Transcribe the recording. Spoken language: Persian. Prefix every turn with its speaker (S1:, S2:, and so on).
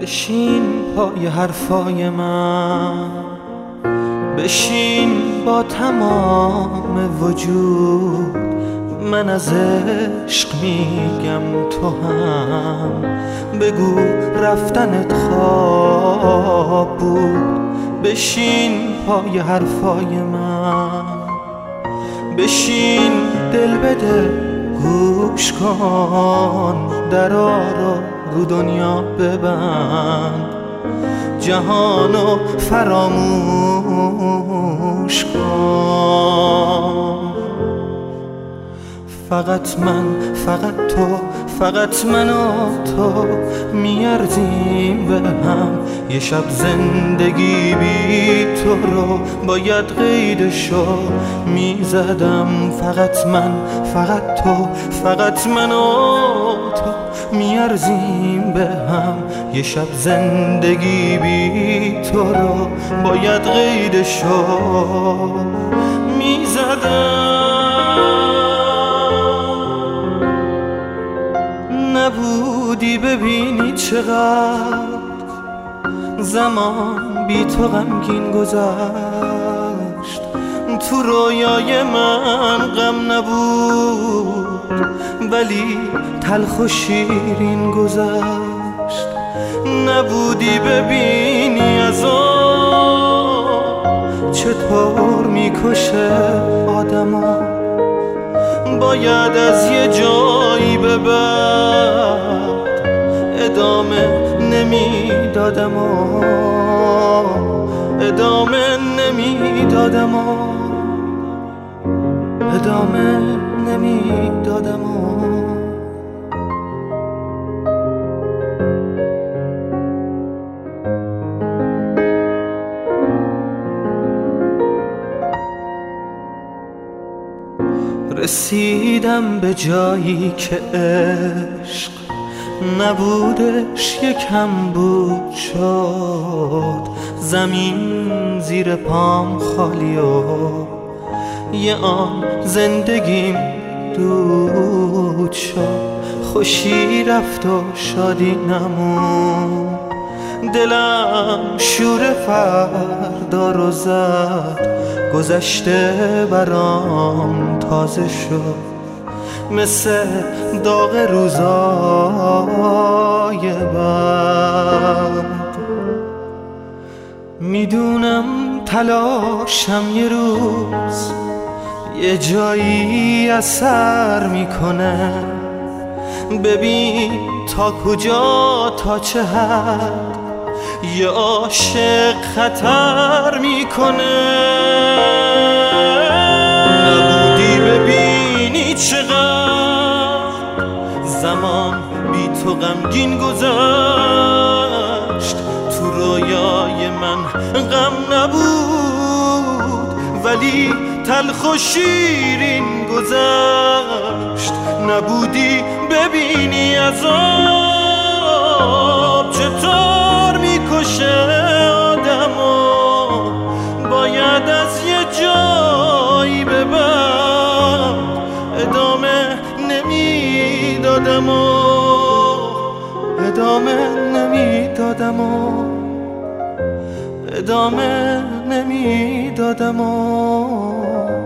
S1: بشین پای حرفای من، بشین با تمام وجود. من از عشق میگم تو هم بگو رفتنت خواب بود. بشین پای حرفای من، بشین دل بده گوش کن، درا رو دنیا ببند، جهانو فراموش کن. فقط من، فقط تو، فقط من و تو میارزیم به هم. یه شب زندگی بی تو رو باید قیدشو میزدم. فقط من، فقط تو، فقط من و تو میارزیم به هم. یه شب زندگی بی تو رو باید قیدشو میزدم. نبودی ببینی چقدر زمان بی تو غمگین گذشت. تو رویای من غم نبود ولی تلخ و شیرین گذشت. نبودی ببینی عذاب چطور میکشه آدمو. باید از یه جایی به بعد ادامه نمیدادم و ادامه نمیدادم و ادامه نمیدادم و رسیدم به جایی که عشق نبودش یکم بود شد. زمین زیر پام خالی و یه آن زندگیم دود شد. خوشی رفت و شادی نمون، دلم شور فردا رو زد. گذشته برام تازه شد مثل داغ روزای بعد. میدونم تلاشم یه روز یه جایی اثر میکنه. ببین تا کجا تا چه حد یه عاشق خطر میکنه. نبودی ببینی چقدر زمان بی تو غمگین گذشت. تو رویای من غم نبود ولی تلخ و شیرین گذشت. نبودی ببینی عذاب چطور میکشه آدمو. باید از یه جایی به بعد ادامه نمیدادم و ادامه نمیدادم و ادامه نمیدادم و